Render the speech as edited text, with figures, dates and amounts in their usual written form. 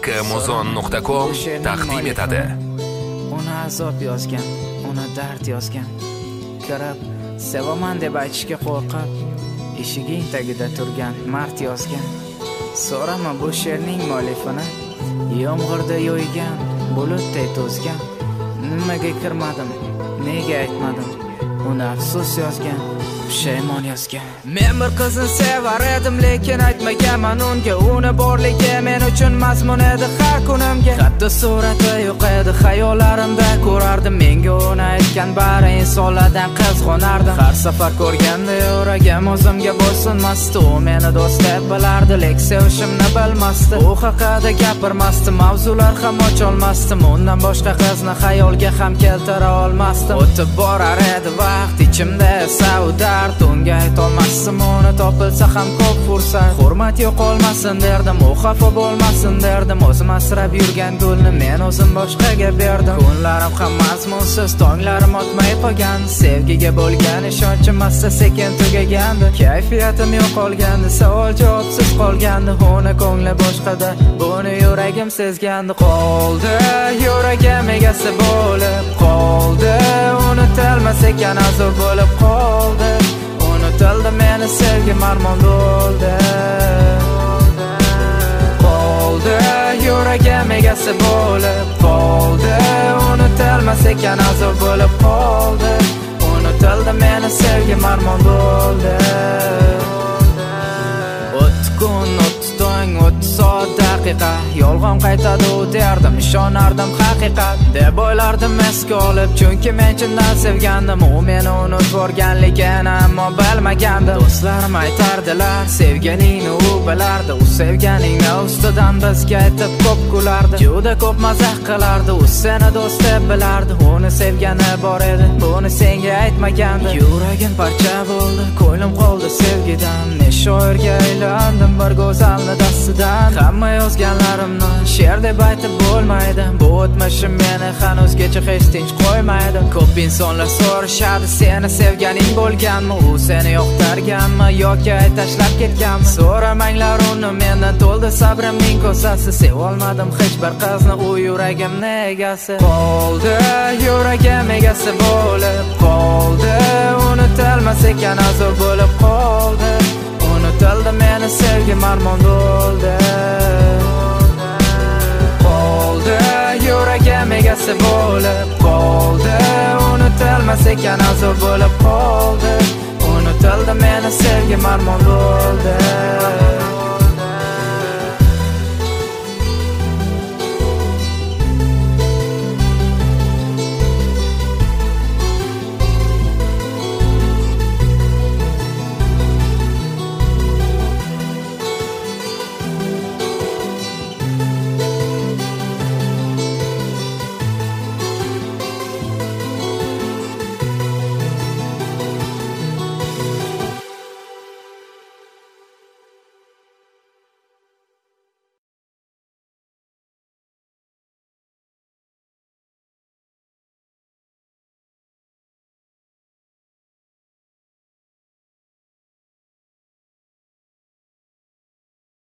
xmuzon.com taqdim etadi. Uni azob yozgan, uni dard yozgan. Kirib, sevaman deb aytishga qo'rqib, eshiging tagida turgan mard yozgan. So'rama bu she'rning muallifini, yomg'irda yo'ygan, bulutday to'zgan. Nimaga kirmadim, nega aytmadim? Uni afsus yozgan, pushaymon yozgan. Men bir qizni sevar edim, lekin aytmaganman unga. Uni borligi men uchun mazmun edi har kunimga. Hatto surati yo'q edi, xayollarimda ko'rardim. Menga uni aytgan bari insonlardan qizg'onardim. Har safar ko'rganda yuragim o'zimga bo'ysunmasdi. U meni do'st deb bilardi, lekin sevishimni bilmasdi. U haqida gapirmasdim, mavzular ham ocholmasdim. Undan boshqa qizni xayolga ham keltira olmasdim. O'tib borar edi vaqt, ichimda esa u dard. Unga aytolmasdim, uni topilsa ham ko'p fursat. Hurmat yo'qolmasin derdim, u xafa bo'lmasin derdim. O'zim asrab yurgan gulni men o'zim boshqaga berdim. Kunlarim ham mazmunsiz, tonglarim o'tmay qolgandi. Sevgiga bo'lgan ishonchim asta sekin tugagandi. Kayfiyatim yo'qolgandi, savol javobsiz qolgandi. Uni ko'ngli boshqada, buni yuragim sezgandi. Qoldi yuragim egasi bo'lib qoldi. Unutilmas ekan azob bo'lib qoldi. Unutildi meni sevgim armon bo'ldi. Qoldi yuragim egasi bo'lib qoldi. Unutilmas ekan azob bo'lib qoldi. Unutildi meni sevgim armon bo'ldi. Kun, tong, soat, daqiqa yolg'on qaytadi u derdim, ishonardim haqiqat deb o'ylardim esga olib. Chunki men chindan sevgandim, u meni unutib yuborganligini ammo bilmagandim. Do'stlarim aytardilar, sevganingni u bilardi. U sevganingni ustidan bizga aytib ko'p kulardi. Juda ko'p mazah qilardi, u seni do'st deb bilardi. Uni sevgani bor edi, buni senga aytmagandi. Yuragim parcha bo'ldi, ko'nglim qoldi sevgidan. Men shoirga aylandim bir go'zalni dastidan. Hamma yozganlarimni she'r deb aytib bo'lmaydi. Bu o'tmishim meni hanuzgacha hech tinch qo'ymaydi. Ko'p insonlar so'rashadi, seni sevganing bo'lganmi? U seni yoqtirganmi yoki tashlab ketganmi? So'ramanglar uni, mendan to'ldi sabrimning ko'sasi. Sevolmadim hech bir qizni, u yuragimni egasi. Qoldi yuragim egasi bo'lib qoldi. Unutilmas ekan azob bo'lib qoldi. Unutildi meni sevgim armon bo'ldi. Qoldi yuragim egasi bo'lib qoldi. Unutilmas ekan azob bo'lib qoldi. Unutildi meni sevgim armon bo'ldi.